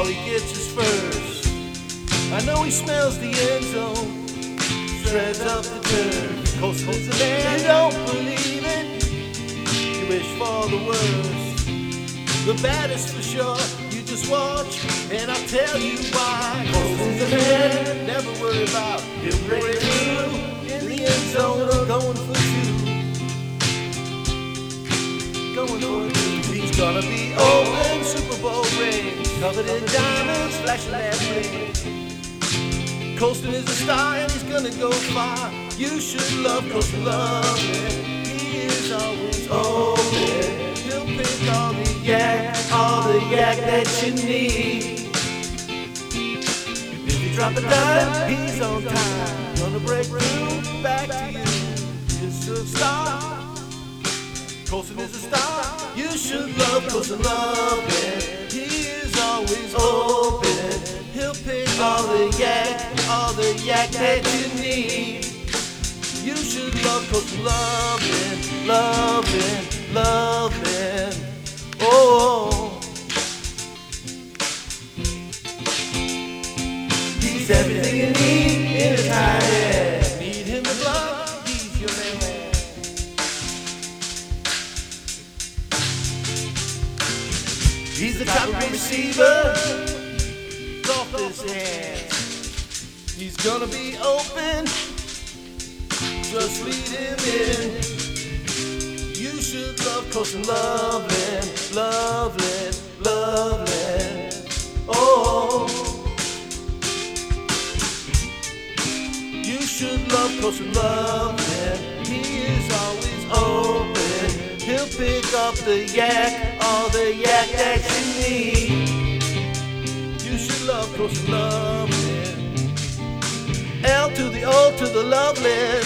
all he gets is first. I know he smells the end zone, shreds up the turf. Coast to the man, you don't believe it, you wish for the worst. The baddest for sure, you just watch, and I'll tell you why. Coast to the man, never worry about he'll break through in the end zone or going for two. Going for two. He's gonna be open, Super Bowl rings, covered in diamonds, flashing that ring. Colston is a star and he's gonna go far. You should love Colston, love him. He is always open. He'll pick all the yak that you need. If you drop a dime, he's on time. Gonna break through, back to you. It's a star. Colston is a star. You should love Colston, love him. He is always open. He'll pick all the yak that you need. You should love Colston, love him, love him, love him. Oh, he's everything you need in a tight end. Need him to block, he's your man. He's the top great receiver, off his hands. He's gonna be open, just lead him in. You should love Colston, love him, love him, love him. Oh, you should love Colston, love him. He is always open. He'll pick up the yak, all the yak that you need. You should love Colston, love him. L to the O to the lovely.